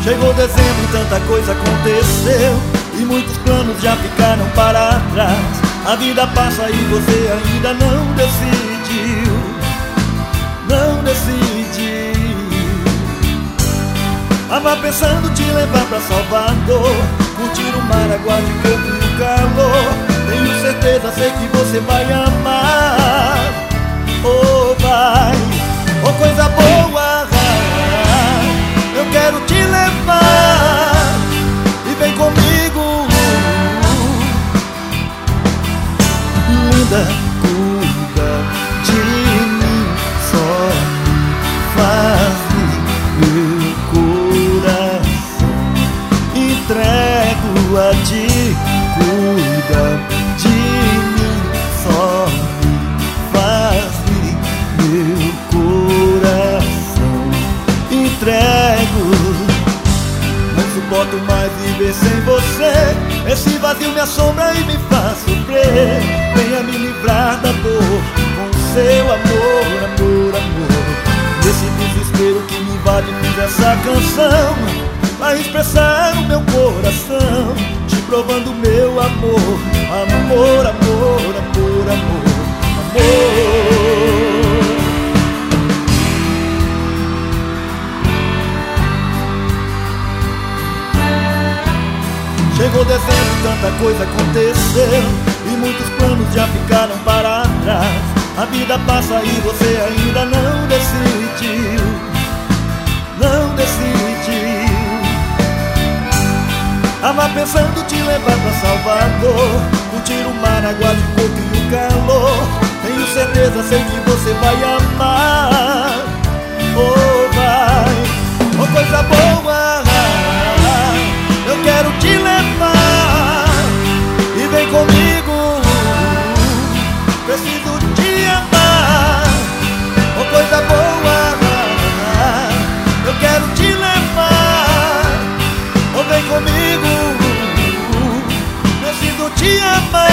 Chegou dezembro e tanta coisa aconteceu, e muitos planos já ficaram para trás. A vida passa e você ainda não decidiu. Não decidiu. Tava pensando te levar pra Salvador, curtir o mar, água de coco e o calor. Tenho certeza, sei que você vai amar. Oh, vai, oh, coisa boa. Eu quero te levar e vem comigo. Linda, cuida de mim, só me faz meu coração. Entrego a ti, cuida de mim, só me faz meu coração. Entrego. Não suporto mais viver sem você. Esse vazio me assombra e me faz sofrer. Venha me livrar da dor com seu amor, amor, amor. Nesse desespero que me invade, fiz essa canção pra expressar o meu coração, te provando meu amor, amor, amor, amor, amor, amor. Chegou dezembro, tanta coisa aconteceu, e muitos planos já ficaram para trás. A vida passa e você ainda não decidiu. Não decidiu. Tava pensando te levar pra Salvador, curtir o mar, água de coco e o calor. Tenho certeza, sei que você vai amar. Oh, vai, oh, coisa boa. Eu quero te levar e vem comigo. Preciso te amar, oh, coisa boa. Eu quero te levar, oh, vem comigo. Preciso te amar.